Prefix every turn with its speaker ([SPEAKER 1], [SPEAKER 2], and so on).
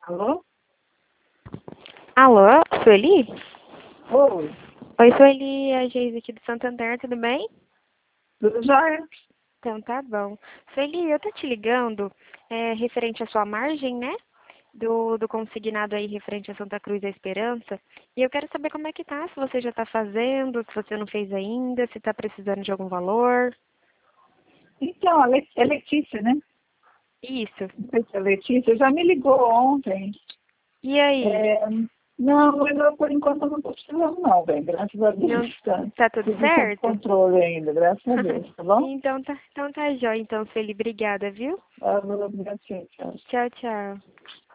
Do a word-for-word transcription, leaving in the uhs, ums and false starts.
[SPEAKER 1] Alô?
[SPEAKER 2] Alô, Sueli?
[SPEAKER 1] Oi,
[SPEAKER 2] Oi, Sueli, é a Geise aqui do Santander, tudo bem?
[SPEAKER 1] tudo jóia?
[SPEAKER 2] Então tá bom. Sueli, eu tô te ligando é, referente à sua margem, né? Do, do consignado aí referente a Santa Cruz da Esperança. E eu quero saber como é que tá, se você já tá fazendo, se você não fez ainda, se tá precisando de algum valor.
[SPEAKER 1] Então, a Le- é Letícia, né?
[SPEAKER 2] Isso.
[SPEAKER 1] Não sei se é Letícia, já me ligou ontem.
[SPEAKER 2] E aí?
[SPEAKER 1] É, não, mas eu, por enquanto eu não estou precisando não, bem, graças a Deus.
[SPEAKER 2] Não
[SPEAKER 1] Tá,
[SPEAKER 2] tá tudo
[SPEAKER 1] tudo sob
[SPEAKER 2] certo?
[SPEAKER 1] controle ainda, graças a Deus, tá bom?
[SPEAKER 2] Então tá, então tá jóia, então, Sueli, obrigada, viu?
[SPEAKER 1] Ah, obrigado, tchau.
[SPEAKER 2] Tchau, tchau.